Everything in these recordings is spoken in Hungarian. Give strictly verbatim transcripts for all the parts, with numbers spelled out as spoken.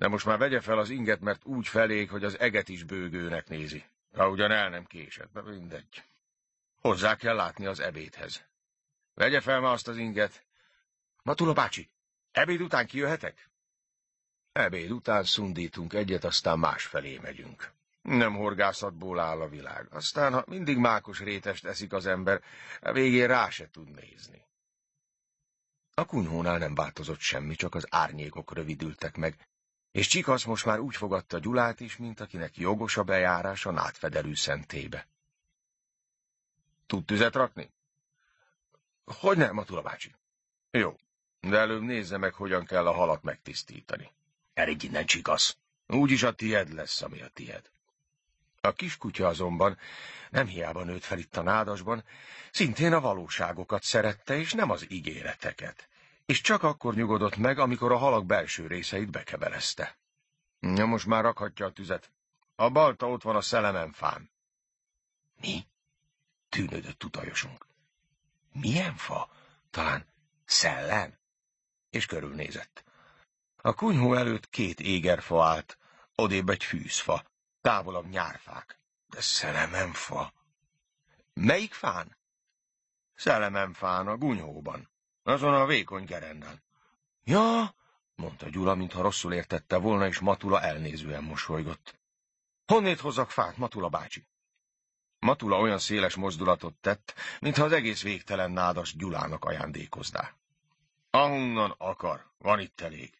De most már vegye fel az inget, mert úgy felég, hogy az eget is bőgőnek nézi. Ha ugyan el nem késett, de mindegy. Hozzá kell látni az ebédhez. Vegye fel ma azt az inget. Matula bácsi, ebéd után kijöhetek? Ebéd után szundítunk egyet, aztán másfelé megyünk. Nem horgászatból áll a világ. Aztán, ha mindig mákos rétest eszik az ember, a végén rá se tud nézni. A kunyhónál nem változott semmi, csak az árnyékok rövidültek meg, és Csikasz most már úgy fogadta Gyulát is, mint akinek jogos a bejárás a nádfedelű szentélybe. Tud tüzet rakni? Hogy nem, Matula bácsi? Jó, de előbb nézze meg, hogyan kell a halat megtisztítani. Eredj innen, Csikasz! Úgyis a tied lesz, ami a tied. A kiskutya azonban nem hiába nőtt fel itt a nádasban, szintén a valóságokat szerette, és nem az ígéreteket, és csak akkor nyugodott meg, amikor a halak belső részeit bekebelezte. Ja, most már rakhatja a tüzet. A balta ott van a szelemenfán. Mi? Tűnődött tutajosunk. Milyen fa? Talán szellem? És körülnézett. A kunyhó előtt két égerfa állt, odébb egy fűzfa, távolabb nyárfák. De szelemenfa. Melyik fán? Szelemenfán a gunyhóban, azon a vékony gerendán. Ja, mondta Gyula, mintha rosszul értette volna, és Matula elnézően mosolygott. Honnét hozzak fát, Matula bácsi? Matula olyan széles mozdulatot tett, mintha az egész végtelen nádas Gyulának ajándékozná. Ahonnan akar, van itt elég.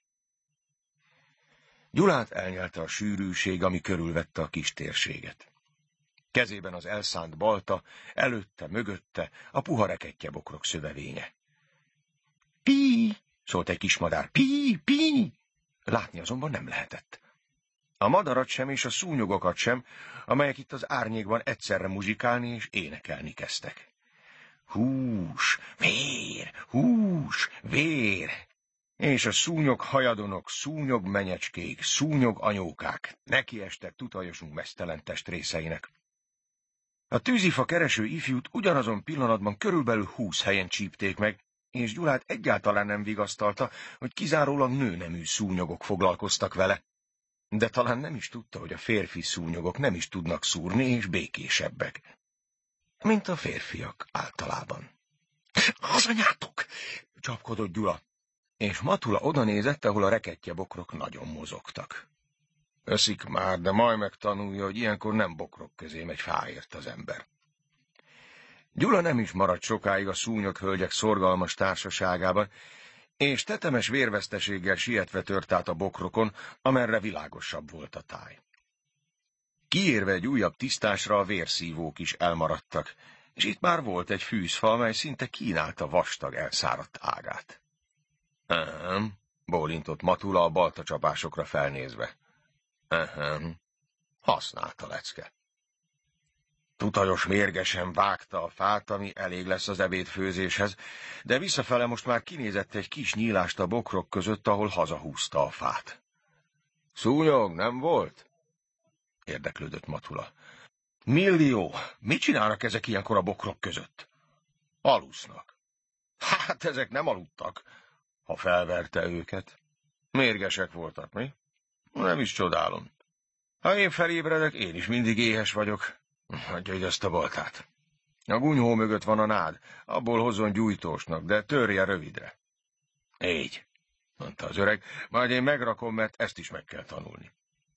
Gyulát elnyelte a sűrűség, ami körülvette a kis térséget. Kezében az elszánt balta, előtte, mögötte a puha rekettyebokrok szövevénye. Pí! Szólt egy kis madár. Pí! Pí! Látni azonban nem lehetett. A madarat sem és a szúnyogokat sem, amelyek itt az árnyékban egyszerre muzsikálni és énekelni kezdtek. Hús, vér, hús, vér! És a szúnyog hajadonok, szúnyog menyecskék, szúnyog anyókák nekiestek tutajosunk meztelen testrészeinek. A tűzifa kereső ifjút ugyanazon pillanatban körülbelül húsz helyen csípték meg, és Gyulát egyáltalán nem vigasztalta, hogy kizárólag nőnemű szúnyogok foglalkoztak vele. De talán nem is tudta, hogy a férfi szúnyogok nem is tudnak szúrni, és békésebbek, mint a férfiak általában. Az anyátok! Csapkodott Gyula, és Matula odanézett, ahol a rekettyebokrok nagyon mozogtak. Öszik már, de majd megtanulja, hogy ilyenkor nem bokrok közé megy fáért az ember. Gyula nem is maradt sokáig a szúnyoghölgyek szorgalmas társaságában, és tetemes vérveszteséggel sietve tört át a bokrokon, amerre világosabb volt a táj. Kiérve egy újabb tisztásra a vérszívók is elmaradtak, és itt már volt egy fűzfa, amely szinte kínálta vastag elszáradt ágát. Ehem, bólintott Matula a baltacsapásokra felnézve. Ehem, használt a lecke. Tutajos mérgesen vágta a fát, ami elég lesz az ebédfőzéshez, de visszafele most már kinézett egy kis nyílást a bokrok között, ahol hazahúzta a fát. Szúnyog nem volt? Érdeklődött Matula. Millió, mit csinálnak ezek ilyenkor a bokrok között? Alusznak. Hát ezek nem aludtak, ha felverte őket. Mérgesek voltak, mi? Nem is csodálom. Ha én felébredek, én is mindig éhes vagyok. Hagyja ide ezt a baltát. A gunyhó mögött van a nád, abból hozzon gyújtósnak, de törje rövidre. Így, mondta az öreg, majd én megrakom, mert ezt is meg kell tanulni.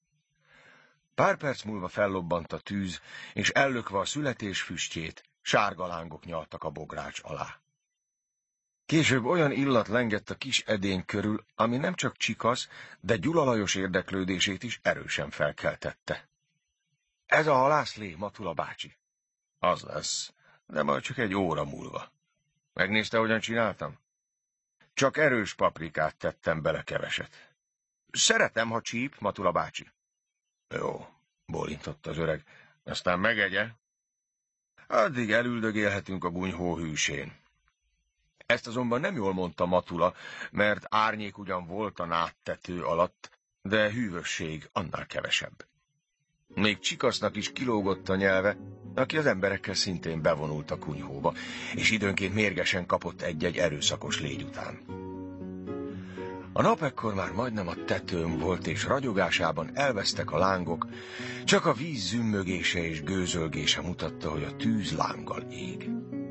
Pár perc múlva fellobbant a tűz, és ellökve a születés füstjét, sárga lángok nyaltak a bogrács alá. Később olyan illat lengett a kis edény körül, ami nem csak Csikasz, de Gyula Lajos érdeklődését is erősen felkeltette. Ez a halászlé, Matula bácsi. Az lesz, de majd csak egy óra múlva. Megnézte, hogyan csináltam? Csak erős paprikát tettem bele keveset. Szeretem, ha csíp, Matula bácsi. Jó, bólintott az öreg. Aztán megegye. Addig elüldögélhetünk a gunyhó hűsén. Ezt azonban nem jól mondta Matula, mert árnyék ugyan volt a nádtető alatt, de hűvösség annál kevesebb. Még Csikasznak is kilógott a nyelve, aki az emberekkel szintén bevonult a kunyhóba, és időnként mérgesen kapott egy-egy erőszakos légy után. A nap ekkor már majdnem a tetőn volt, és ragyogásában elvesztek a lángok, csak a víz zümmögése és gőzölgése mutatta, hogy a tűz lánggal ég.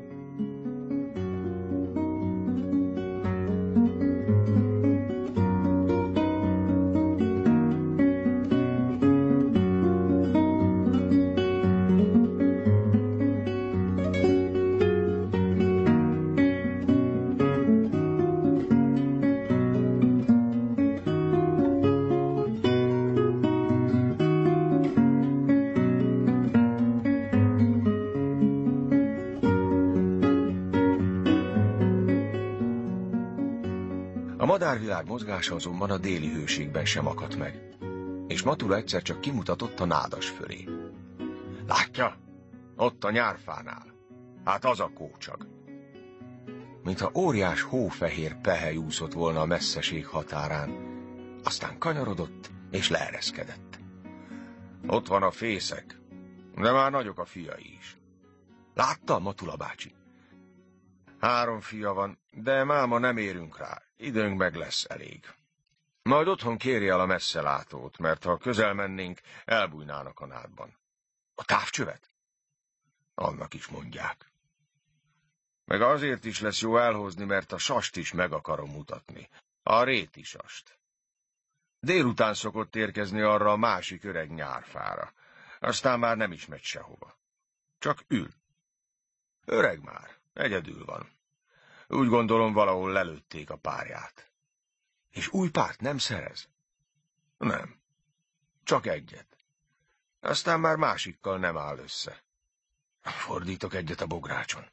A madárvilág mozgása azonban a déli hőségben sem akadt meg, és Matula egyszer csak kimutatott a nádas fölé. Látja? Ott a nyárfánál. Hát az a kócsag. Mintha óriás hófehér pehely úszott volna a messzeség határán, aztán kanyarodott és leereszkedett. Ott van a fészek, de már nagyok a fiai is. Látta, Matula bácsi? Három fia van, de máma nem érünk rá. Időnk meg lesz elég. Majd otthon kérje el a messzelátót, mert ha közel mennénk, elbújnának a nádban. A távcsövet? Annak is mondják. Meg azért is lesz jó elhozni, mert a sast is meg akarom mutatni. A réti sast. Délután szokott érkezni arra a másik öreg nyárfára. Aztán már nem is megy sehova. Csak ül. Öreg már, egyedül van. Úgy gondolom, valahol lelőtték a párját. És új párt nem szerez? Nem. Csak egyet. Aztán már másikkal nem áll össze. Fordítok egyet a bográcson.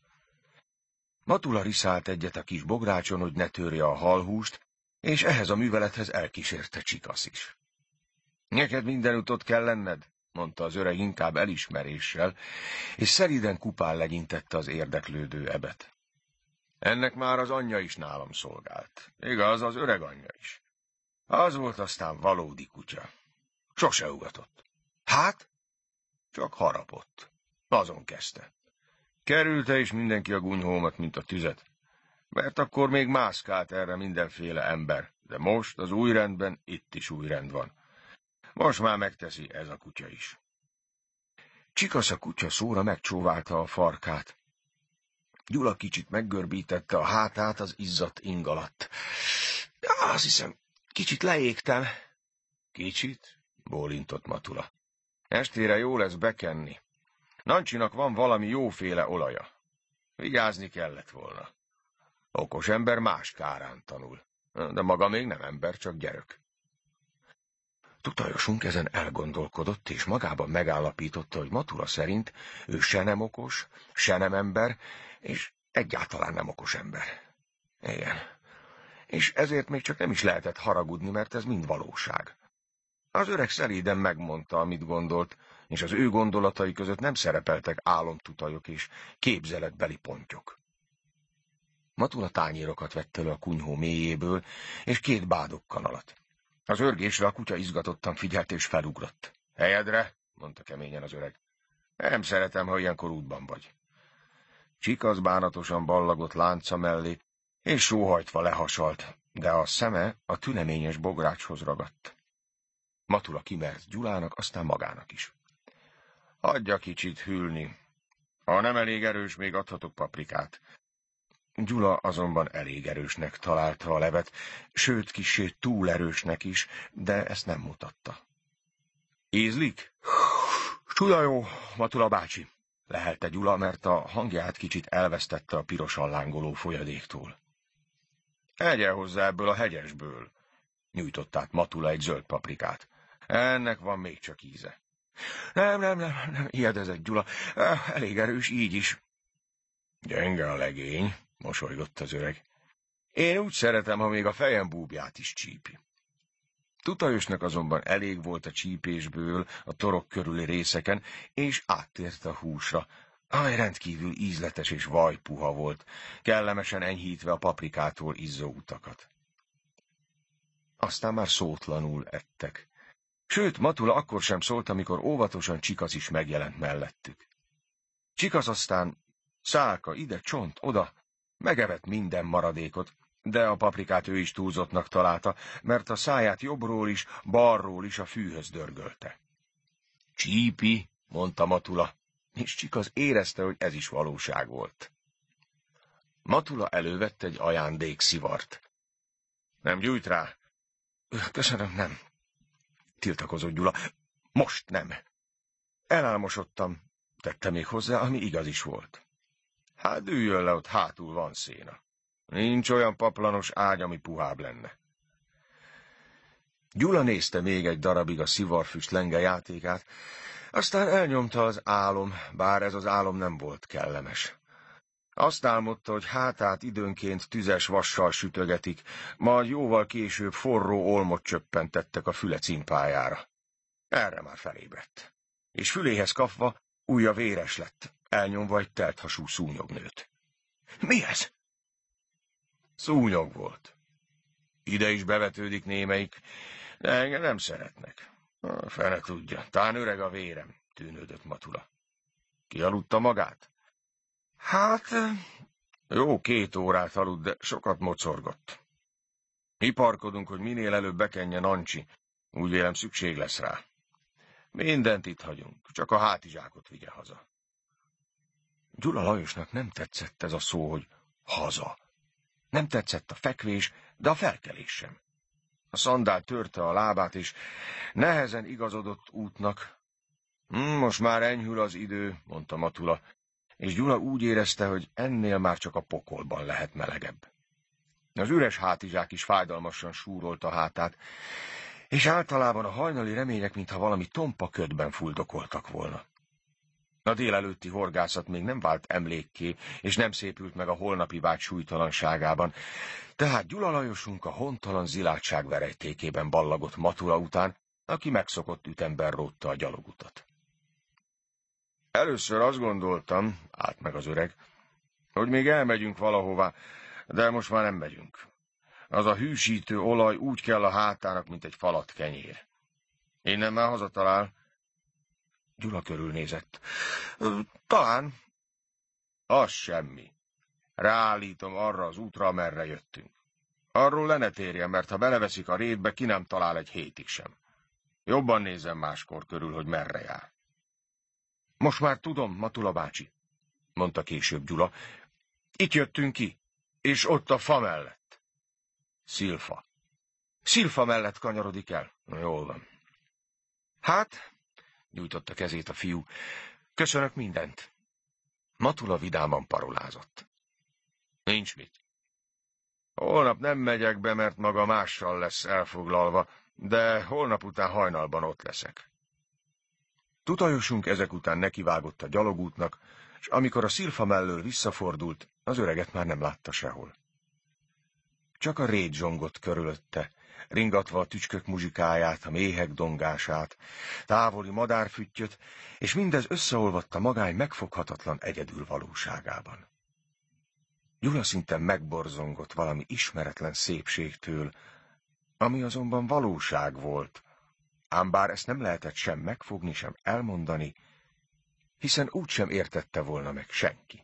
Matula riszált egyet a kis bográcson, hogy ne törje a halhúst, és ehhez a művelethez elkísérte Csikasz is. Neked mindenütt ott kell lenned, mondta az öreg inkább elismeréssel, és szelíden kupán legyintette az érdeklődő ebet. Ennek már az anyja is nálam szolgált. Igaz, az öreg anyja is. Az volt aztán valódi kutya. Sose ugatott. Hát? Csak harapott. Azon kezdte. Kerülte is mindenki a gunyhómat, mint a tüzet. Mert akkor még mászkált erre mindenféle ember. De most az új rendben itt is új rend van. Most már megteszi ez a kutya is. Csikasz a kutya szóra megcsóválta a farkát. Gyula kicsit meggörbítette a hátát az izzadt ing alatt. Ja, azt hiszem, kicsit leégtem. Kicsit? Bólintott Matula. Estére jó lesz bekenni. Nancsinak van valami jóféle olaja. Vigyázni kellett volna. Okos ember más kárán tanul. De maga még nem ember, csak gyerök. Tutajosunk ezen elgondolkodott, és magában megállapította, hogy Matula szerint ő se nem okos, se nem ember, és egyáltalán nem okos ember. Igen. És ezért még csak nem is lehetett haragudni, mert ez mind valóság. Az öreg szelíden megmondta, amit gondolt, és az ő gondolatai között nem szerepeltek álomtutajok és képzeletbeli pontyok. Matula tányérokat vett elő a kunyhó mélyéből, és két bádogkanalat. Az örgésre a kutya izgatottan figyelt és felugrott. Helyedre, mondta keményen az öreg. Nem szeretem, ha ilyenkor útban vagy. Csikasz bánatosan ballagott lánca mellé, és sóhajtva lehasalt, de a szeme a tüneményes bográcshoz ragadt. Matula kimert Gyulának, aztán magának is. Adja kicsit hűlni. Ha nem elég erős, még adhatok paprikát. Gyula azonban elég erősnek találta a levet, sőt, kissé túl erősnek is, de ezt nem mutatta. Ízlik? Csuda jó, Matula bácsi, lehelte Gyula, mert a hangját kicsit elvesztette a pirosan lángoló folyadéktól. Egye hozzá ebből a hegyesből, nyújtott át Matula egy zöld paprikát. Ennek van még csak íze. Nem, nem, nem, nem, ijedezett Gyula, elég erős így is. Gyenge a legény, mosolygott az öreg. Én úgy szeretem, ha még a fejem búbját is csípi. Tutajosnak azonban elég volt a csípésből a torok körüli részeken, és áttért a húsra, amely rendkívül ízletes és vajpuha volt, kellemesen enyhítve a paprikától izzó utakat. Aztán már szótlanul ettek. Sőt, Matula akkor sem szólt, amikor óvatosan Csikasz is megjelent mellettük. Csikasz aztán szálka ide, csont, oda, megevett minden maradékot, de a paprikát ő is túlzottnak találta, mert a száját jobbról is, balról is a fűhöz dörgölte. Csípi, mondta Matula, és Csikaz érezte, hogy ez is valóság volt. Matula elővett egy ajándékszivart. Nem gyújt rá? Köszönöm, nem. Tiltakozott Gyula. Most nem. Elálmosodtam, tette még hozzá, ami igaz is volt. Hát üljön le, ott hátul van széna. Nincs olyan paplanos ágy, ami puhább lenne. Gyula nézte még egy darabig a szivarfüst lenge játékát, aztán elnyomta az álom, bár ez az álom nem volt kellemes. Azt álmodta, hogy hátát időnként tüzes vassal sütögetik, majd jóval később forró olmot csöppentettek a füle cimpájára. Erre már felébredt, és füléhez kapva ujja véres lett, elnyomva egy telthasú szúnyognőt. Mi ez? Szúnyog volt. Ide is bevetődik némelyik, de engem nem szeretnek. A fene tudja, tán öreg a vérem, tűnődött Matula. Kialudta magát? Hát, jó két órát aludt, de sokat mocorgott. Iparkodunk, hogy minél előbb bekenjen Ancsi, úgy vélem szükség lesz rá. Mindent itt hagyunk, csak a hátizsákot vigye haza. Gyula Lajosnak nem tetszett ez a szó, hogy haza. Nem tetszett a fekvés, de a felkelés sem. A szandál törte a lábát, és nehezen igazodott útnak. Hm, most már enyhül az idő, mondta Matula, és Gyula úgy érezte, hogy ennél már csak a pokolban lehet melegebb. Az üres hátizsák is fájdalmasan súrolta a hátát, és általában a hajnali remények, mintha valami tompa ködben fuldokoltak volna. A délelőtti horgászat még nem vált emlékké, és nem szépült meg a holnapi vágy súlytalanságában, tehát Gyula Lajosunk a hontalan zilátság verejtékében ballagott Matula után, aki megszokott ütemben rótta a gyalogutat. Először azt gondoltam, állt meg az öreg, hogy még elmegyünk valahová, de most már nem megyünk. Az a hűsítő olaj úgy kell a hátának, mint egy falat kenyér. Innen már hazatalál. Gyula körülnézett. Talán. Az semmi. Ráállítom arra az útra, amerre jöttünk. Arról le ne térjen, mert ha beleveszik a rétbe, ki nem talál egy hétig sem. Jobban nézem máskor körül, hogy merre jár. Most már tudom, Matula bácsi, mondta később Gyula. Itt jöttünk ki, és ott a fa mellett. Szilfa. Szilfa mellett kanyarodik el. Na, jól van. Hát, nyújtotta kezét a fiú, köszönök mindent. Matula vidáman parolázott. Nincs mit. Holnap nem megyek be, mert maga mással lesz elfoglalva, de holnap után hajnalban ott leszek. Tutajosunk ezek után nekivágott a gyalogútnak, és amikor a szilfa mellől visszafordult, az öreget már nem látta sehol. Csak a rét zsongott körülötte, ringatva a tücskök muzsikáját, a méhek dongását, távoli madárfüttyöt, és mindez összeolvadt a magány megfoghatatlan egyedül valóságában. Gyula szinte megborzongott valami ismeretlen szépségtől, ami azonban valóság volt, ám bár ezt nem lehetett sem megfogni, sem elmondani, hiszen úgysem értette volna meg senki.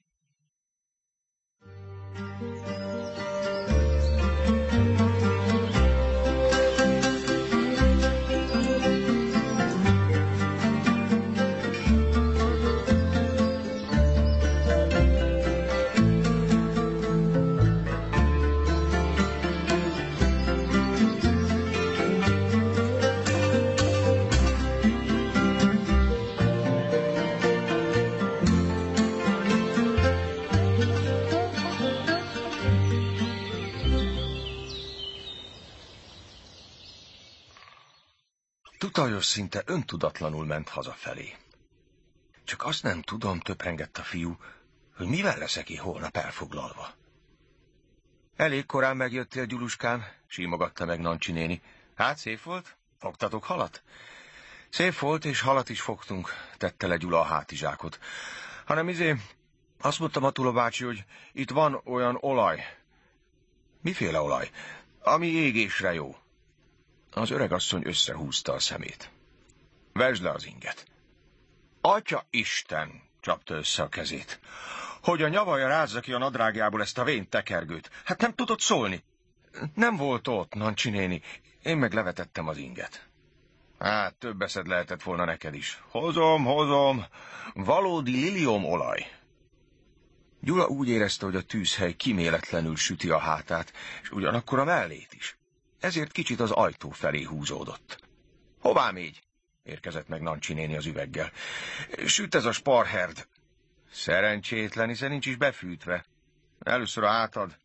Tutajos szinte öntudatlanul ment hazafelé. Csak azt nem tudom, töprengett a fiú, hogy mivel leszek én holnap elfoglalva. Elég korán megjöttél, Gyuluskám, símogatta meg Nancsi néni. Hát szép volt? Fogtatok halat? Szép volt, és halat is fogtunk, tette le Gyula a hátizsákot. Hanem izé, azt mondta Matula bácsi, hogy itt van olyan olaj. Miféle olaj? Ami égésre jó. Az öregasszony összehúzta a szemét. Vesd le az inget. Atya Isten, csapta össze a kezét. hogy a nyavaja rázza ki a nadrágjából ezt a vén tekergőt. Hát nem tudott szólni. Nem volt ott, Nancsi néni. Én meg levetettem az inget. Hát, több eszed lehetett volna neked is. Hozom, hozom. Valódi liliomolaj. Gyula úgy érezte, hogy a tűzhely kíméletlenül süti a hátát, és ugyanakkor a mellét is. Ezért kicsit az ajtó felé húzódott. Hová mégy? Érkezett meg Nancsi néni az üveggel. Süt ez a sparherd. Szerencsétlen, hiszen nincs is befűtve. Először a hátad.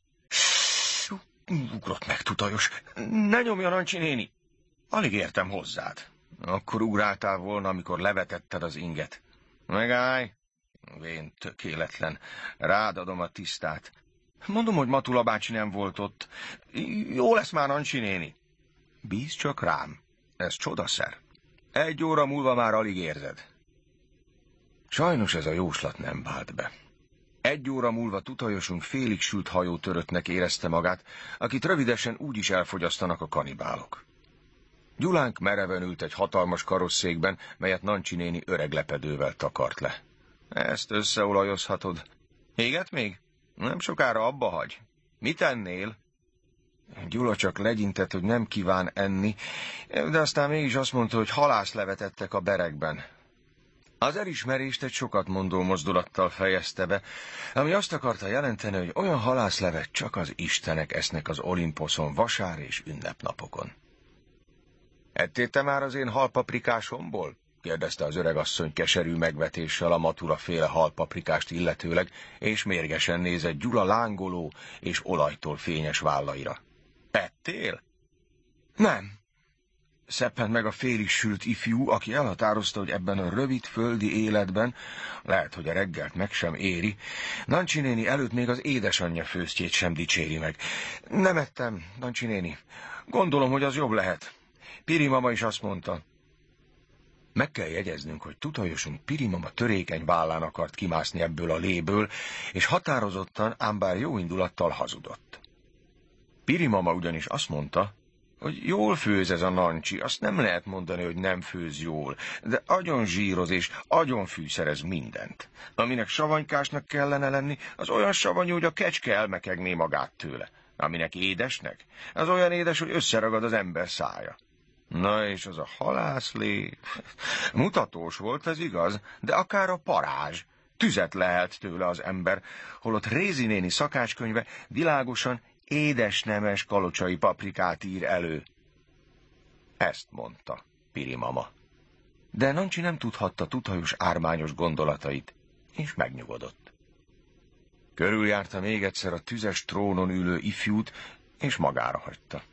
Ugrott meg, tutajos. Ne nyomja, Nancsi néni. Alig értem hozzád. Akkor ugráltál volna, amikor levetetted az inget. Megállj. Vén tökéletlen. Rád adom a tisztát. Mondom, hogy Matula bácsi nem volt ott. Jó lesz már, Nancsi néni. Bízz csak rám. Ez csodaszer. Egy óra múlva már alig érzed. Sajnos ez a jóslat nem vált be. Egy óra múlva tutajosunk félig sült hajótöröttnek érezte magát, akit rövidesen úgy is elfogyasztanak a kanibálok. Gyulánk mereven ült egy hatalmas karosszékben, melyet Nancsi néni öreg lepedővel takart le. Ezt összeolajozhatod. Éget még? Nem sokára abba hagy. Mit ennél? Gyula csak legyintett, hogy nem kíván enni, de aztán mégis azt mondta, hogy halászlevet ettek a berekben. Az elismerést egy sokat mondó mozdulattal fejezte be, ami azt akarta jelenteni, hogy olyan halászlevet csak az istenek esznek az Olimposzon vasár és ünnepnapokon. Ettél te már az én halpaprikásomból? Kérdezte az öregasszony keserű megvetéssel a Matula féle halpaprikást illetőleg, és mérgesen nézett Gyula lángoló és olajtól fényes vállaira. Ettél? Nem. Szeppent meg a félig sült ifjú, aki elhatározta, hogy ebben a rövid földi életben, lehet, hogy a reggelt meg sem éri, Nancsi néni előtt még az édesanyja főztjét sem dicséri meg. Nem ettem, Nancsi néni. Gondolom, hogy az jobb lehet. Piri mama is azt mondta. Meg kell jegyeznünk, hogy tutajosunk Piri mama törékeny vállán akart kimászni ebből a léből, és határozottan, ám bár jó indulattal hazudott. Piri mama ugyanis azt mondta, hogy jól főz ez a Nancsi, azt nem lehet mondani, hogy nem főz jól, de agyon zsíroz és agyon fűszerez mindent. Aminek savanykásnak kellene lenni, az olyan savanyú, hogy a kecske elmekegné magát tőle. Aminek édesnek, az olyan édes, hogy összeragad az ember szája. Na és az a halászlé... Mutatós volt, ez igaz, de akár a parázs. Tüzet lehelt tőle az ember, holott Rézi néni szakácskönyve világosan édes-nemes kalocsai paprikát ír elő. Ezt mondta Piri mama. De Nancsi nem tudhatta tutajos ármányos gondolatait, és megnyugodott. Körüljárta még egyszer a tüzes trónon ülő ifjút, és magára hagyta.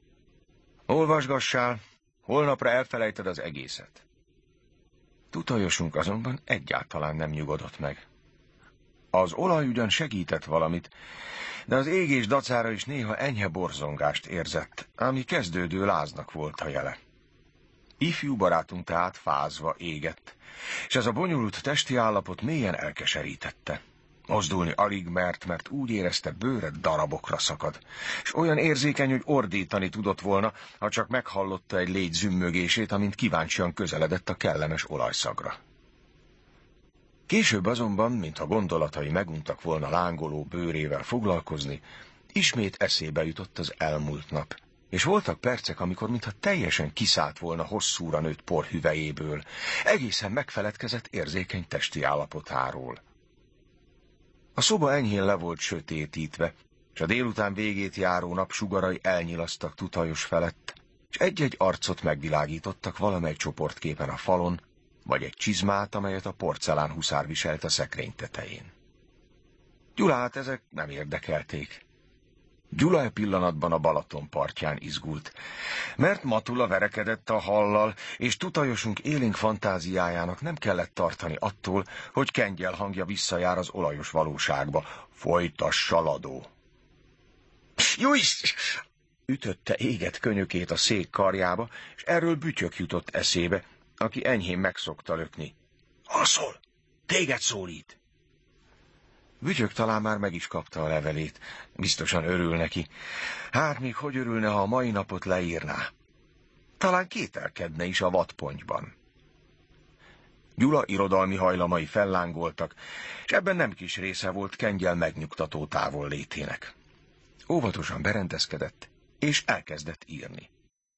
Olvasgassál, holnapra elfelejted az egészet. Tutajosunk azonban egyáltalán nem nyugodott meg. Az olaj ugyan segített valamit, de az égés dacára is néha enyhe borzongást érzett, ami kezdődő láznak volt a jele. Ifjú barátunk tehát fázva égett, és ez a bonyolult testi állapot mélyen elkeserítette. Mozdulni alig mert, mert úgy érezte, bőre darabokra szakad, és olyan érzékeny, hogy ordítani tudott volna, ha csak meghallotta egy légy zümmögését, amint kíváncsian közeledett a kellemes olajszagra. Később azonban, mintha gondolatai meguntak volna lángoló bőrével foglalkozni, ismét eszébe jutott az elmúlt nap, és voltak percek, amikor mintha teljesen kiszállt volna hosszúra nőtt por hüvelyéből, egészen megfeledkezett érzékeny testi állapotáról. A szoba enyhén le volt sötétítve, és a délután végét járó napsugarai elnyilasztak tutajos felett, és egy-egy arcot megvilágítottak valamely csoportképen a falon, vagy egy csizmát, amelyet a porcelán huszár viselt a szekrény tetején. Gyulát ezek nem érdekelték. Gyula e pillanatban a Balaton partján izgult, mert Matula verekedett a hallal, és tutajosunk élénk fantáziájának nem kellett tartani attól, hogy kengyel hangja visszajár az olajos valóságba. Folytassa, Ladó! Júj! Ütötte égett könyökét a szék karjába, és erről Bütyök jutott eszébe, aki enyhén megszokta lökni. Alszol! Téged szólít! Bütyök talán már meg is kapta a levelét. Biztosan örül neki. Hát még hogy örülne, ha a mai napot leírná. Talán kételkedne is a vadpontyban. Gyula irodalmi hajlamai fellángoltak, és ebben nem kis része volt Kengyel megnyugtató távollétének. Óvatosan berendezkedett, és elkezdett írni.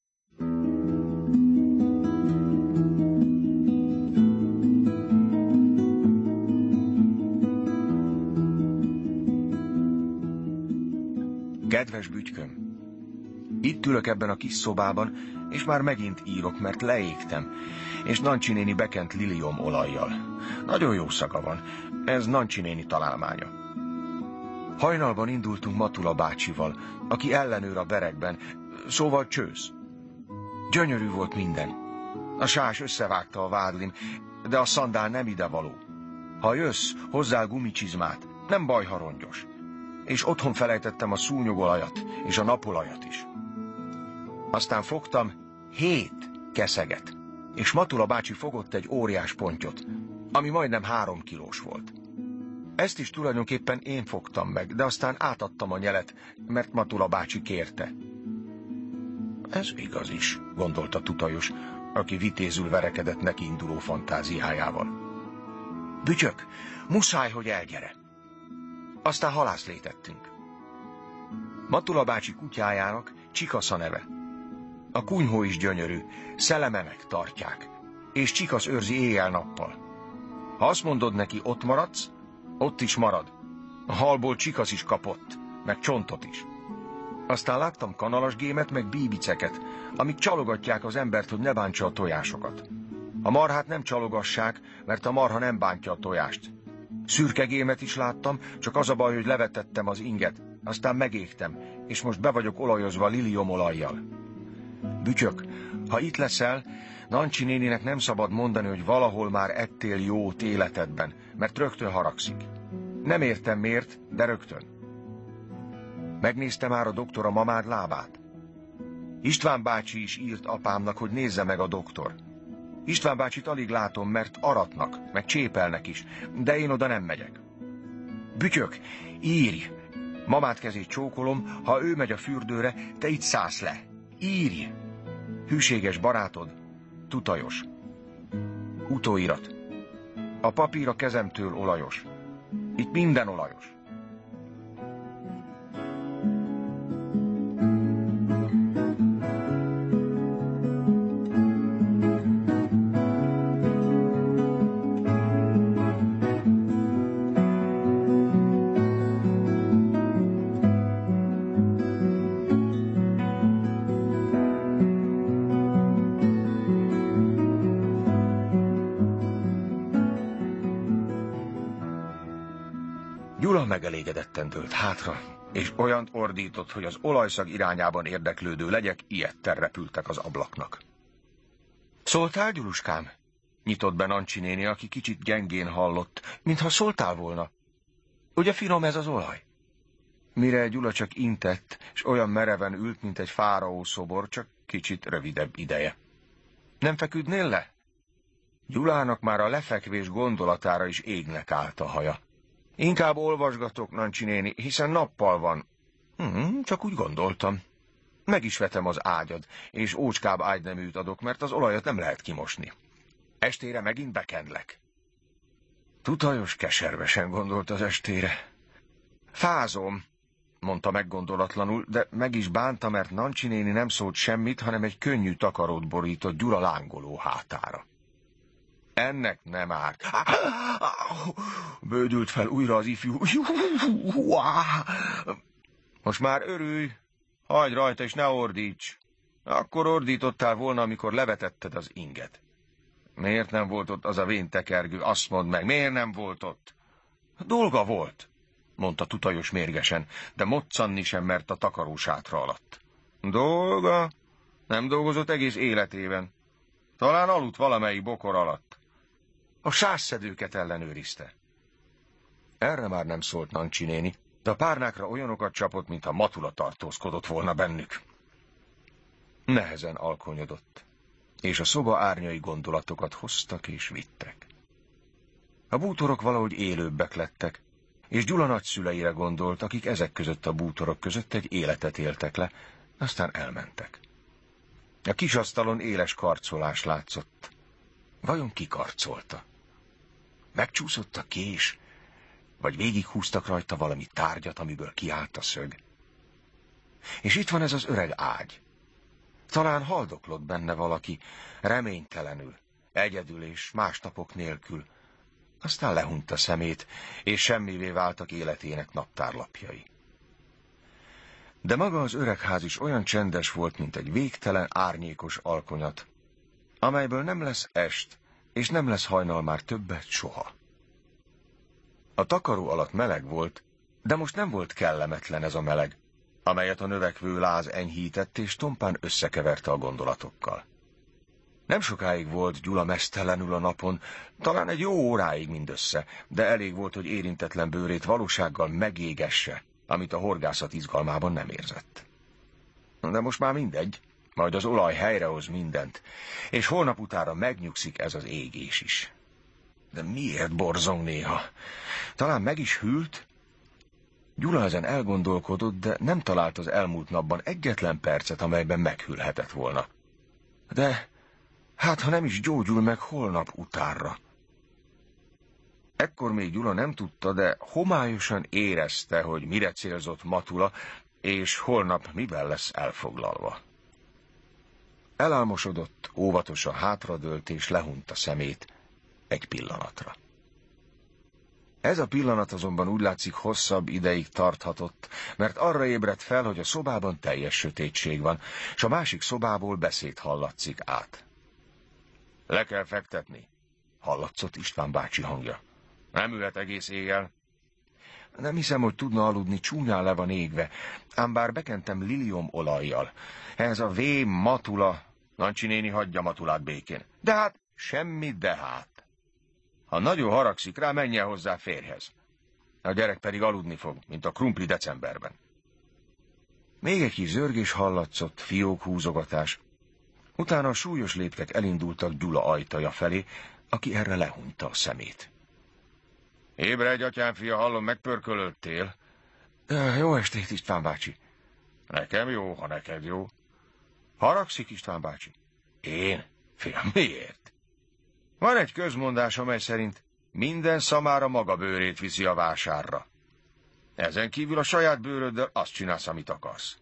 Kedves bütyköm, itt ülök ebben a kis szobában, és már megint írok, mert leégtem, és Nancsi néni bekent lilium olajjal. Nagyon jó szaga van, ez Nancsi néni találmánya. Hajnalban indultunk Matula bácsival, aki ellenőr a berekben, szóval csősz. Gyönyörű volt minden. A sás összevágta a vádlim, de a szandál nem idevaló. Ha jössz, hozzál gumicsizmát, nem baj, ha rongyos. És otthon felejtettem a szúnyogolajat és a napolajat is. Aztán fogtam hét keszeget, és Matula bácsi fogott egy óriás pontyot, ami majdnem három kilós volt. Ezt is tulajdonképpen én fogtam meg, de aztán átadtam a nyelet, mert Matula bácsi kérte. Ez igaz is, gondolta Tutajos, aki vitézül verekedett neki induló fantáziájával. Bütyök, muszáj, hogy elgyere. Aztán halászlétettünk. Matula bácsi kutyájának Csikasza neve. A kunyhó is gyönyörű, szelemenek tartják, és Csikasz őrzi éjjel-nappal. Ha azt mondod neki, ott maradsz, ott is marad. A halból Csikasz is kapott, meg csontot is. Aztán láttam kanalasgémet, meg bíbiceket, amik csalogatják az embert, hogy ne bántsa a tojásokat. A marhát nem csalogassák, mert a marha nem bántja a tojást. Szürkegémet is láttam, csak az a baj, hogy levetettem az inget, aztán megégtem, és most be vagyok olajozva liliomolajjal. Bütyök, ha itt leszel, Nancsi néninek nem szabad mondani, hogy valahol már ettél jót életedben, mert rögtön haragszik. Nem értem miért, de rögtön. Megnézte már a doktor a mamád lábát? István bácsi is írt apámnak, hogy nézze meg a doktor. István bácsit alig látom, mert aratnak, meg csépelnek is, de én oda nem megyek. Bütyök, írj! Mamád kezét csókolom, ha ő megy a fürdőre, te itt szállsz le. Írj! Hűséges barátod, Tutajos. Utóirat. A papír a kezemtől olajos. Itt minden olajos. Gyula megelégedetten dőlt hátra, és olyant ordított, hogy az olajszag irányában érdeklődő legyek ijedten repültek az ablaknak. Szóltál, Gyuluskám? Nyitott be Nancsi néni, aki kicsit gyengén hallott, mintha szóltál volna. Ugye finom ez az olaj? Mire Gyula csak intett, és olyan mereven ült, mint egy fáraó szobor, csak kicsit rövidebb ideje. Nem feküdnél le? Gyulának már a lefekvés gondolatára is égnek állt a haja. Inkább olvasgatok, Nancsi néni, hiszen nappal van. Hmm, csak úgy gondoltam. Meg is vetem az ágyad, és ócskább ágyneműt adok, mert az olajat nem lehet kimosni. Estére megint bekenlek. Tutajos keservesen gondolt az estére. Fázom, mondta meggondolatlanul, de meg is bánta, mert Nancsi néni nem szólt semmit, hanem egy könnyű takarót borított Gyula lángoló hátára. Ennek nem árt. Bődült fel újra az ifjú. Most már örülj, hagyd rajta, és ne ordíts. Akkor ordítottál volna, amikor levetetted az inget. Miért nem volt ott az a vén tekergő? Azt mondd meg, miért nem volt ott? Dolga volt, mondta Tutajos mérgesen, de moccanni sem mert a takarósátra alatt. Dolga? Nem dolgozott egész életében. Talán aludt valamelyik bokor alatt. A sásszedőket ellenőrizte. Erre már nem szólt Nancsi néni, de a párnákra olyanokat csapott, mintha Matula tartózkodott volna bennük. Nehezen alkonyodott, és a szoba árnyai gondolatokat hoztak és vittek. A bútorok valahogy élőbbek lettek, és Gyula nagyszüleire gondolt, akik ezek között a bútorok között egy életet éltek le, aztán elmentek. A kis asztalon éles karcolás látszott. Vajon ki karcolta? Megcsúszott a kés, vagy végighúztak rajta valami tárgyat, amiből kiállt a szög. És itt van ez az öreg ágy. Talán haldoklott benne valaki, reménytelenül, egyedül és másnapok nélkül. Aztán lehunta szemét, és semmivé váltak életének naptárlapjai. De maga az öregház is olyan csendes volt, mint egy végtelen, árnyékos alkonyat, amelyből nem lesz est, és nem lesz hajnal már többet soha. A takaró alatt meleg volt, de most nem volt kellemetlen ez a meleg, amelyet a növekvő láz enyhített és tompán összekeverte a gondolatokkal. Nem sokáig volt Gyula meztelenül a napon, talán egy jó óráig mindössze, de elég volt, hogy érintetlen bőrét valósággal megégesse, amit a horgászat izgalmában nem érzett. De most már mindegy, majd az olaj helyrehoz mindent, és holnap utára megnyugszik ez az égés is. De miért borzong néha? Talán meg is hűlt? Gyula ezen elgondolkodott, de nem talált az elmúlt napban egyetlen percet, amelyben meghűlhetett volna. De hát, ha nem is gyógyul meg holnap utánra. Ekkor még Gyula nem tudta, de homályosan érezte, hogy mire célzott Matula, és holnap mivel lesz elfoglalva. Elálmosodott, óvatosan hátradőlt, és lehunta szemét egy pillanatra. Ez a pillanat azonban úgy látszik hosszabb ideig tarthatott, mert arra ébredt fel, hogy a szobában teljes sötétség van, és a másik szobából beszéd hallatszik át. Le kell fektetni, hallatszott István bácsi hangja. Nem ülhet egész éjjel. Nem hiszem, hogy tudna aludni, csúnyán le van égve, ám bár bekentem lilium olajjal. Ez a vém Matula, Nancsi néni hagyja Matulát békén. De hát, semmi de hát. Ha nagyon haragszik rá, menjen hozzá férjhez. A gyerek pedig aludni fog, mint a krumpli decemberben. Még egy kis zörgés hallatszott, fiók húzogatás. Utána a súlyos léptek elindultak Gyula ajtaja felé, aki erre lehunta a szemét. Ébredj, atyám fia, hallom, megpörkölöttél. Jó estét, István bácsi. Nekem jó, ha neked jó. Haragszik, István bácsi? Én? Fiam, miért? Van egy közmondás, amely szerint minden szamára maga bőrét viszi a vásárra. Ezen kívül a saját bőröddel azt csinálsz, amit akarsz.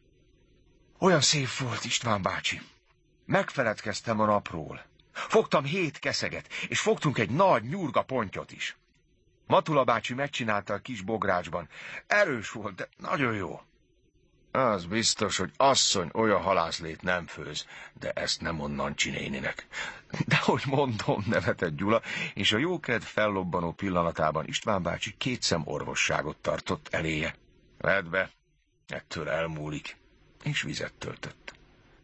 Olyan szép volt, István bácsi. Megfeledkeztem a napról. Fogtam hét keszeget, és fogtunk egy nagy nyurga pontyot is. Matula bácsi megcsinálta a kis bográcsban. Erős volt, de nagyon jó. Az biztos, hogy asszony olyan halászlét nem főz, de ezt nem mond Nancsi néninek. De hogy mondom, nevetett Gyula, és a jókedv fellobbanó pillanatában István bácsi két szem orvosságot tartott eléje. Vedd be, ettől elmúlik, és vizet töltött.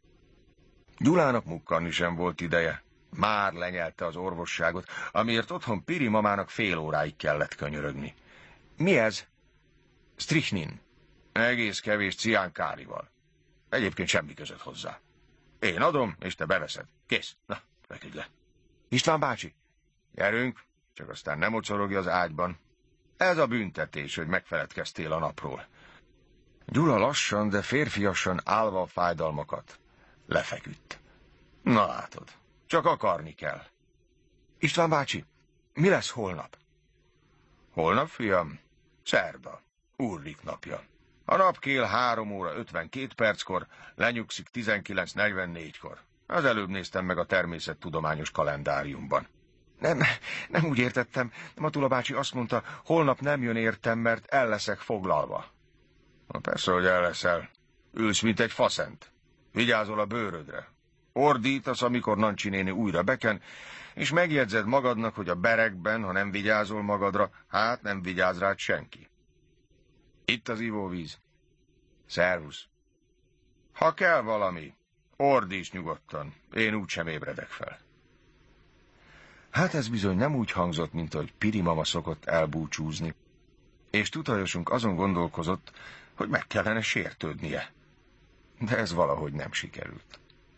Gyulának mukkanni sem volt ideje. Már lenyelte az orvosságot, amiért otthon Piri mamának fél óráig kellett könyörögni. Mi ez? Strichnin. Egész kevés ciánkárival. Egyébként semmi között hozzá. Én adom, és te beveszed. Kész. Na, feküdj le. István bácsi, gyerünk, csak aztán nem mocorogj az ágyban. Ez a büntetés, hogy megfeledkeztél a napról. Gyula lassan, de férfiasan állva a fájdalmakat lefeküdt. Na látod, csak akarni kell. István bácsi, mi lesz holnap? Holnap, fiam? Szerda, Ulrik napja. A napkél három óra ötvenkét perckor, lenyugszik tizenkilenc negyvennégykor. Az előbb néztem meg a természettudományos kalendáriumban. Nem, nem úgy értettem. Matula bácsi azt mondta, holnap nem jön értem, mert el leszek foglalva. Na persze, hogy el leszel. Ülsz, mint egy faszent. Vigyázol a bőrödre. Ordítasz, amikor Nancsi néni újra beken, és megjegyzed magadnak, hogy a berekben, ha nem vigyázol magadra, hát nem vigyáz rád senki. Itt az ivóvíz. Szervusz. Ha kell valami, ordíts nyugodtan, én úgysem ébredek fel. Hát ez bizony nem úgy hangzott, mint ahogy Piri mama szokott elbúcsúzni, és tutajosunk azon gondolkozott, hogy meg kellene sértődnie. De ez valahogy nem sikerült.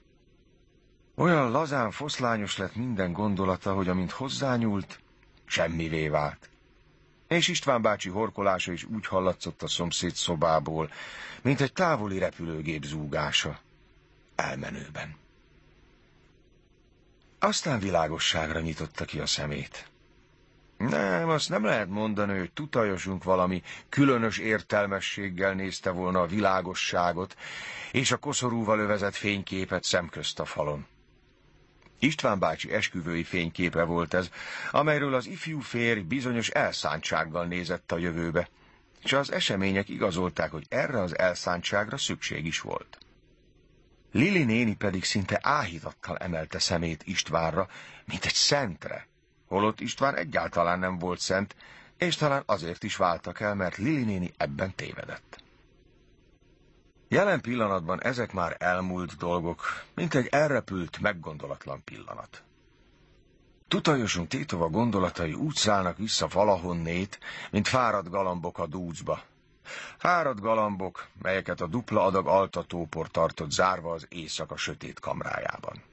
Olyan lazán foszlányos lett minden gondolata, hogy amint hozzányúlt, semmivé vált. És István bácsi horkolása is úgy hallatszott a szomszéd szobából, mint egy távoli repülőgép zúgása, elmenőben. Aztán világosságra nyitotta ki a szemét. Nem, azt nem lehet mondani, hogy tutajosunk valami különös értelmességgel nézte volna a világosságot, és a koszorúval övezett fényképet szemközt a falon. István bácsi esküvői fényképe volt ez, amelyről az ifjú férj bizonyos elszántsággal nézett a jövőbe, és az események igazolták, hogy erre az elszántságra szükség is volt. Lili néni pedig szinte áhítattal emelte szemét Istvánra, mint egy szentre, holott István egyáltalán nem volt szent, és talán azért is váltak el, mert Lili néni ebben tévedett. Jelen pillanatban ezek már elmúlt dolgok, mint egy elrepült, meggondolatlan pillanat. Tutajosunk Tétova gondolatai úgy szállnak vissza valahonnét, mint fáradt galambok a dúcba. Fáradt galambok, melyeket a dupla adag altatópor tartott zárva az éjszaka sötét kamrájában.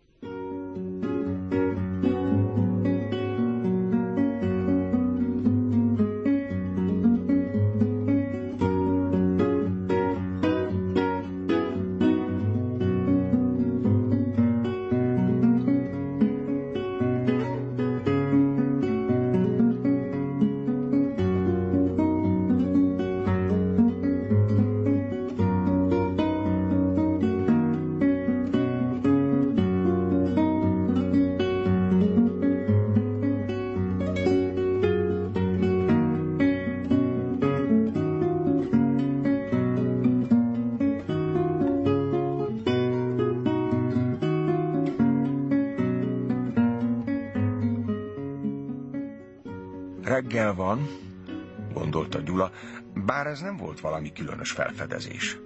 Reggel van, gondolta Gyula, bár ez nem volt valami különös felfedezés.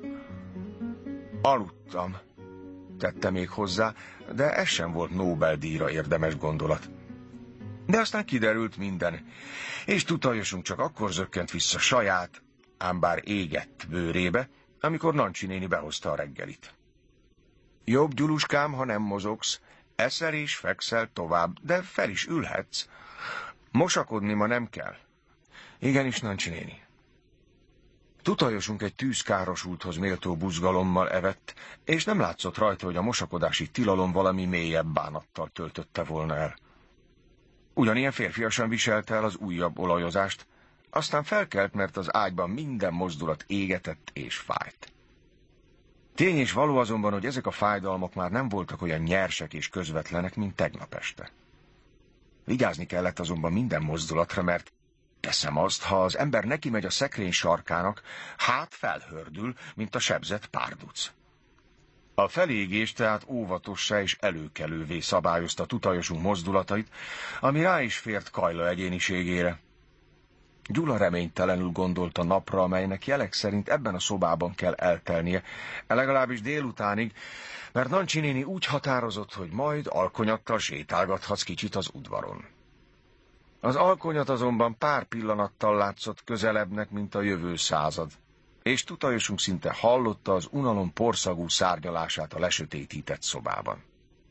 Aludtam, tette még hozzá, de ez sem volt Nobel-díjra érdemes gondolat. De aztán kiderült minden, és tutajosunk csak akkor zökkent vissza saját, ám bár égett bőrébe, amikor Nancsi néni behozta a reggelit. Jobb, Gyuluskám, ha nem mozogsz, eszel és fekszel tovább, de fel is ülhetsz. Mosakodni ma nem kell. Igenis, Nancsi néni. Tutajosunk egy tűzkárosulthoz méltó buzgalommal evett, és nem látszott rajta, hogy a mosakodási tilalom valami mélyebb bánattal töltötte volna el. Ugyanilyen férfiasan viselte el az újabb olajozást, aztán felkelt, mert az ágyban minden mozdulat égetett és fájt. Tény és való azonban, hogy ezek a fájdalmak már nem voltak olyan nyersek és közvetlenek, mint tegnap este. Vigyázni kellett azonban minden mozdulatra, mert teszem azt, ha az ember neki megy a szekrény sarkának, hát felhördül, mint a sebzett párduc. A felégés tehát óvatossá és előkelővé szabályozta tutajosunk mozdulatait, ami rá is fért Kajla egyéniségére. Gyula reménytelenül gondolt a napra, amelynek jelek szerint ebben a szobában kell eltelnie, legalábbis délutánig, mert Nancsi néni úgy határozott, hogy majd alkonyattal sétálgathatsz kicsit az udvaron. Az alkonyat azonban pár pillanattal látszott közelebbnek, mint a jövő század, és tutajosunk szinte hallotta az unalom porszagú szárnyalását a lesötétített szobában.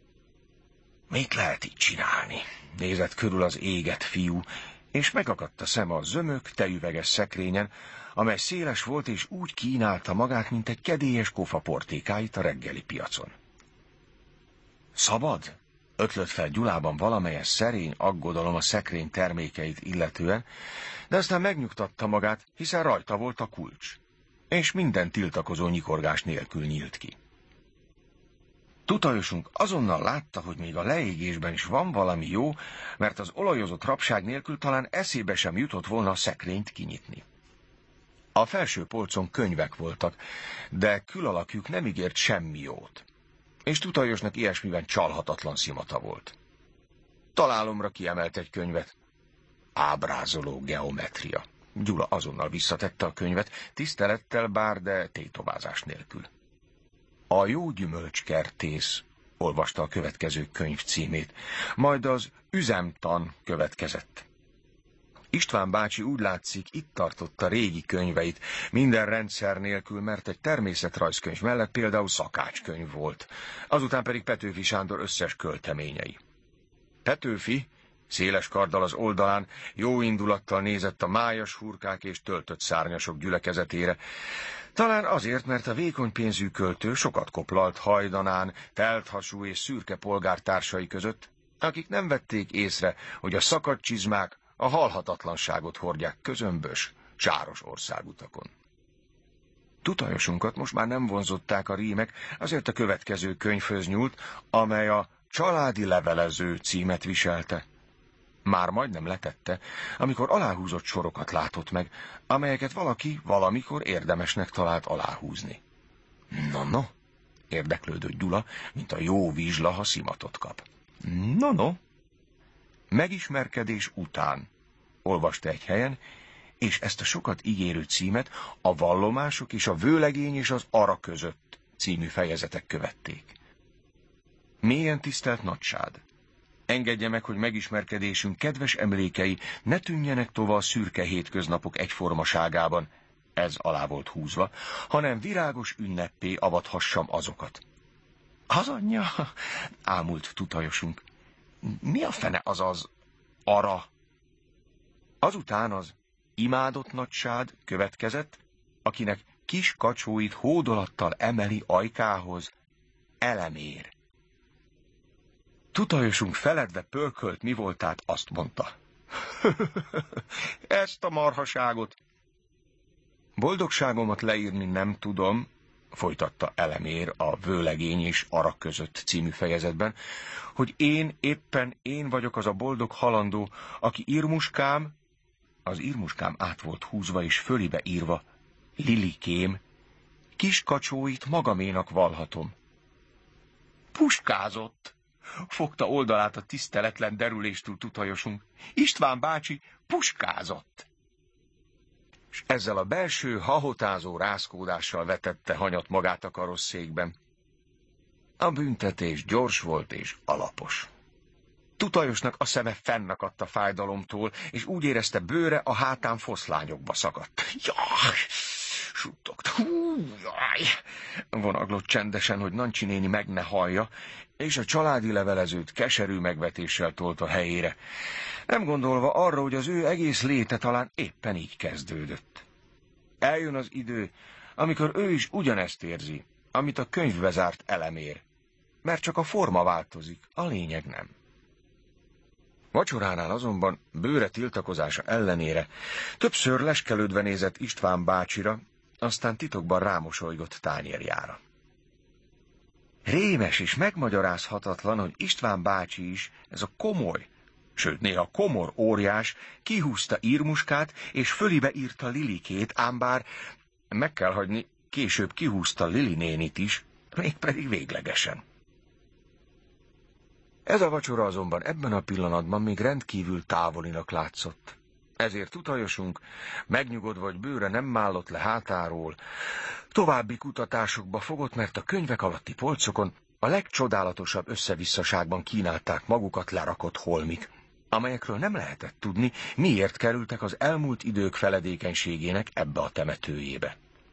Mit lehet így csinálni? Nézett körül az égett fiú, és megakadt a szeme a zömök, tejüveges szekrényen, amely széles volt és úgy kínálta magát, mint egy kedélyes kofa portékáit a reggeli piacon. Szabad? Ötlött fel Gyulában valamelyes szerény aggodalom a szekrény termékeit illetően, de aztán megnyugtatta magát, hiszen rajta volt a kulcs, és minden tiltakozó nyikorgás nélkül nyílt ki. Tutajosunk azonnal látta, hogy még a leégésben is van valami jó, mert az olajozott rabság nélkül talán eszébe sem jutott volna a szekrényt kinyitni. A felső polcon könyvek voltak, de külalakjuk nem ígért semmi jót, és Tutajosnak ilyesmiben csalhatatlan szimata volt. Találomra kiemelt egy könyvet. Ábrázoló geometria. Gyula azonnal visszatette a könyvet, tisztelettel bár, de tétovázás nélkül. A jó gyümölcskertész, olvasta a következő könyv címét, majd az üzemtan következett. István bácsi úgy látszik, itt tartotta régi könyveit, minden rendszer nélkül, mert egy természetrajzkönyv mellett például szakácskönyv volt, azután pedig Petőfi Sándor összes költeményei. Petőfi, széles karddal az oldalán, jó indulattal nézett a májas hurkák és töltött szárnyasok gyülekezetére, talán azért, mert a vékony pénzű költő sokat koplalt hajdanán, telthasú és szürke polgártársai között, akik nem vették észre, hogy a szakadt csizmák a halhatatlanságot hordják közömbös, sáros országutakon. Tutajosunkat most már nem vonzották a rímek, azért a következő könyvhöz nyúlt, amely a Családi levelező címet viselte. Már majdnem letette, amikor aláhúzott sorokat látott meg, amelyeket valaki valamikor érdemesnek talált aláhúzni. No, no, érdeklődött Gyula, mint a jó vizsla, ha szimatot kap. No, no. Megismerkedés után, olvasta egy helyen, és ezt a sokat ígérő címet a Vallomások és a Vőlegény és az Ara között című fejezetek követték. Mélyen tisztelt nagysád! Engedje meg, hogy megismerkedésünk kedves emlékei ne tűnjenek tovább a szürke hétköznapok egyformaságában, ez alá volt húzva, hanem virágos ünneppé avathassam azokat. Az anyja, ámult tutajosunk. Mi a fene az az Ara? Azután az imádott nagysád következett, akinek kis kacsóit hódolattal emeli ajkához, elemér. Tutajosunk feledve pörkölt mi voltát, azt mondta. Ezt a marhaságot. Boldogságomat leírni nem tudom, folytatta elemér a Vőlegény és Ara között című fejezetben, hogy én éppen én vagyok az a boldog halandó, aki Irmuskám, az Irmuskám át volt húzva és fölibe írva, Lilikém, kis kacsóit magaménak vallhatom. Puskázott! Fogta oldalát a tiszteletlen derüléstől tutajosunk. István bácsi puskázott! És ezzel a belső, hahotázó rázkódással vetette hanyat magát a karosszékben. A büntetés gyors volt és alapos. Tutajosnak a szeme fennakadt a fájdalomtól, és úgy érezte, bőre a hátán foszlányokba szakadt. Jaj! Suttogta. Hú, jaj! Vonaglott csendesen, hogy Nancsi néni meg ne hallja, és a családi levelezőt keserű megvetéssel tolt a helyére, nem gondolva arra, hogy az ő egész léte talán éppen így kezdődött. Eljön az idő, amikor ő is ugyanezt érzi, amit a könyvbe zárt elemér, mert csak a forma változik, a lényeg nem. Vacsoránál azonban bőre tiltakozása ellenére többször leskelődve nézett István bácsira, aztán titokban rámosolygott tányérjára. Rémes és megmagyarázhatatlan, hogy István bácsi is, ez a komoly, sőt néha komor óriás, kihúzta Irmuskát, és fölibe írta Lilikét, ám bár meg kell hagyni, később kihúzta Lili nénit is, mégpedig véglegesen. Ez a vacsora azonban ebben a pillanatban még rendkívül távolinak látszott. Ezért tutajosunk, megnyugodva, hogy bőre nem mállott le hátáról, további kutatásokba fogott, mert a könyvek alatti polcokon a legcsodálatosabb összevisszaságban kínálták magukat lerakott holmik, amelyekről nem lehetett tudni, miért kerültek az elmúlt idők feledékenységének ebbe a temetőjébe.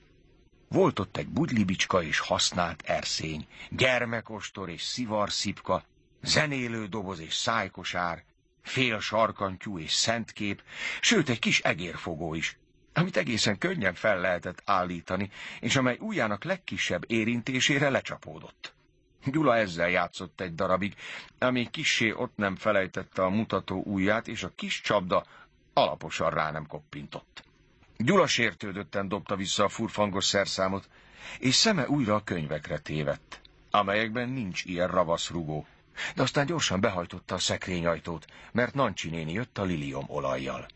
Volt ott egy budlibicska és használt erszény, gyermekostor és szivarszipka, zenélő doboz és szájkosár, fél sarkantyú és szentkép, sőt egy kis egérfogó is, amit egészen könnyen fel lehetett állítani, és amely ujjának legkisebb érintésére lecsapódott. Gyula ezzel játszott egy darabig, amíg kissé ott nem felejtette a mutató ujját, és a kis csapda alaposan rá nem koppintott. Gyula sértődötten dobta vissza a furfangos szerszámot, és szeme újra a könyvekre tévedt, amelyekben nincs ilyen ravaszrugó, de aztán gyorsan behajtotta a szekrényajtót, mert Nancsi néni jött a lilium olajjal.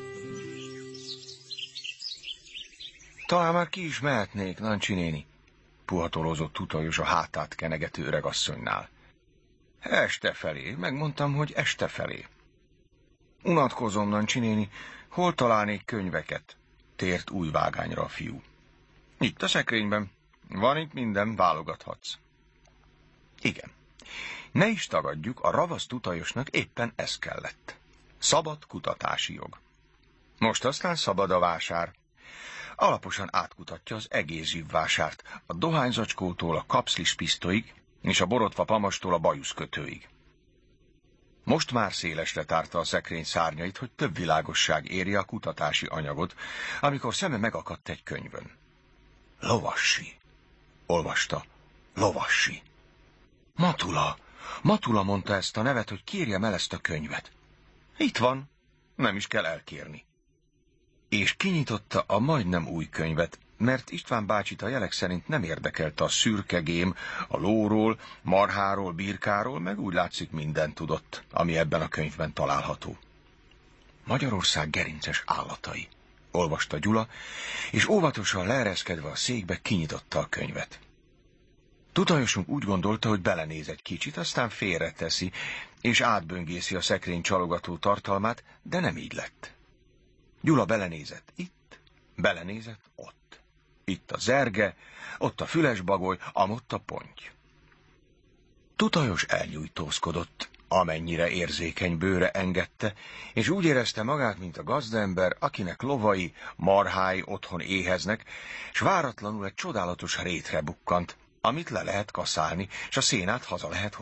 Talán már ki is mehetnék, Nancsi néni. puhatolózott Tutajos a hátát kenegető öregasszonynál. Este felé, megmondtam, hogy este felé. Unatkozom, Nancsi néni, hol találnék könyveket? Tért új vágányra a fiú. Itt a szekrényben. Van itt minden, válogathatsz. Igen. Ne is tagadjuk, a ravasz Tutajosnak éppen ez kellett. Szabad kutatási jog. Most aztán szabad a vásár. Alaposan átkutatja az egész zsivvásárt, a dohányzacskótól a kapszlis pisztolyig, és a borotva pamastól a bajuszkötőig. Most már szélesre tárta a szekrény szárnyait, hogy több világosság érje a kutatási anyagot, amikor szeme megakadt egy könyvön. Lovassi. Olvasta. Lovassi. Matula. Matula mondta ezt a nevet, hogy kérjem el ezt a könyvet. Itt van. Nem is kell elkérni. És kinyitotta a majdnem új könyvet, mert István bácsit a jelek szerint nem érdekelte a szürke gém, a lóról, marháról, birkáról, meg úgy látszik mindent tudott, ami ebben a könyvben található. Magyarország gerinces állatai, olvasta Gyula, és óvatosan leereszkedve a székbe kinyitotta a könyvet. Tutajosunk úgy gondolta, hogy belenéz egy kicsit, aztán félreteszi, és átböngészi a szekrény csalogató tartalmát, de nem így lett. Gyula belenézett itt, belenézett ott. Itt a zerge, ott a fülesbagoly, amott a ponty. Tutajos elnyújtózkodott, amennyire érzékeny bőre engedte, és úgy érezte magát, mint a gazdaember, akinek lovai, marhái otthon éheznek, s váratlanul egy csodálatos rétre bukkant, amit le lehet kaszálni, s a szénát haza lehet